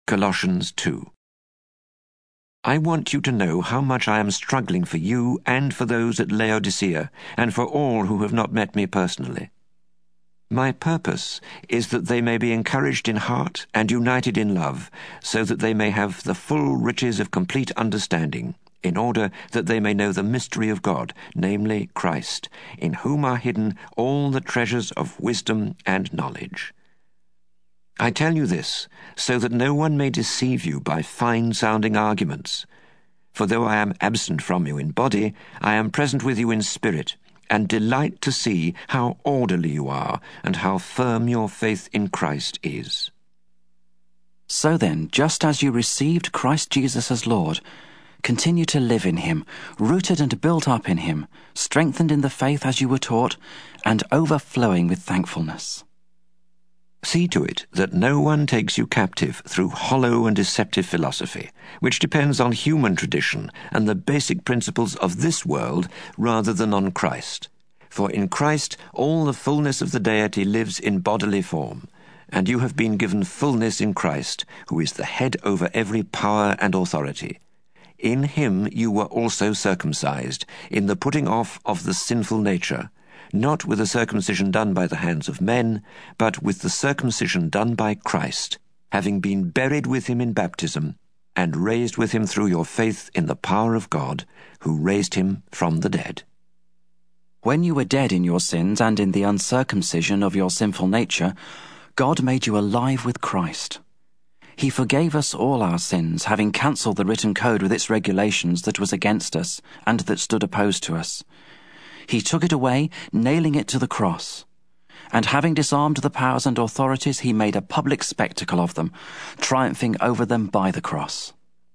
Colossians 2. I want you to know how much I am struggling for you and for those at Laodicea, and for all who have not met me personally. My purpose is that they may be encouraged in heart and united in love, so that they may have the full riches of complete understanding, in order that they may know the mystery of God, namely Christ, in whom are hidden all the treasures of wisdom and knowledge. I tell you this, so that no one may deceive you by fine-sounding arguments. For though I am absent from you in body, I am present with you in spirit, and delight to see how orderly you are, and how firm your faith in Christ is. So then, just as you received Christ Jesus as Lord, continue to live in him, rooted and built up in him, strengthened in the faith as you were taught, and overflowing with thankfulness. See to it that no one takes you captive through hollow and deceptive philosophy, which depends on human tradition and the basic principles of this world rather than on Christ. For in Christ all the fullness of the deity lives in bodily form, and you have been given fullness in Christ, who is the head over every power and authority. In him you were also circumcised, in the putting off of the sinful nature, not with the circumcision done by the hands of men, but with the circumcision done by Christ, having been buried with him in baptism, and raised with him through your faith in the power of God, who raised him from the dead. When you were dead in your sins and in the uncircumcision of your sinful nature, God made you alive with Christ. He forgave us all our sins, having cancelled the written code with its regulations that was against us and that stood opposed to us. He took it away, nailing it to the cross. And having disarmed the powers and authorities, he made a public spectacle of them, triumphing over them by the cross.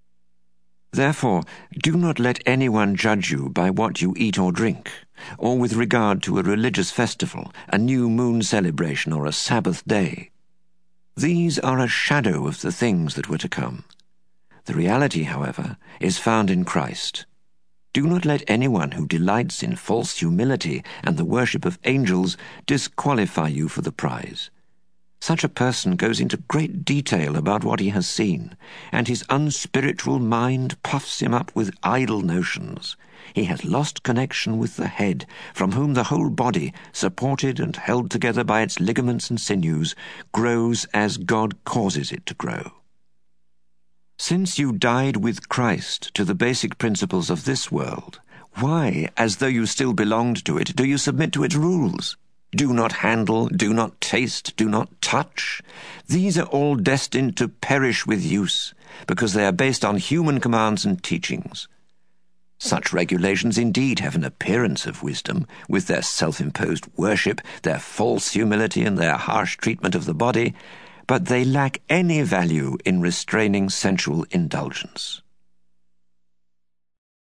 Therefore, do not let anyone judge you by what you eat or drink, or with regard to a religious festival, a new moon celebration, or a Sabbath day. These are a shadow of the things that were to come. The reality, however, is found in Christ. Do not let anyone who delights in false humility and the worship of angels disqualify you for the prize. Such a person goes into great detail about what he has seen, and his unspiritual mind puffs him up with idle notions. He has lost connection with the head, from whom the whole body, supported and held together by its ligaments and sinews, grows as God causes it to grow. Since you died with Christ to the basic principles of this world, why, as though you still belonged to it, do you submit to its rules? Do not handle, do not taste, do not touch. These are all destined to perish with use, because they are based on human commands and teachings. Such regulations indeed have an appearance of wisdom, with their self-imposed worship, their false humility, and their harsh treatment of the body, but they lack any value in restraining sensual indulgence.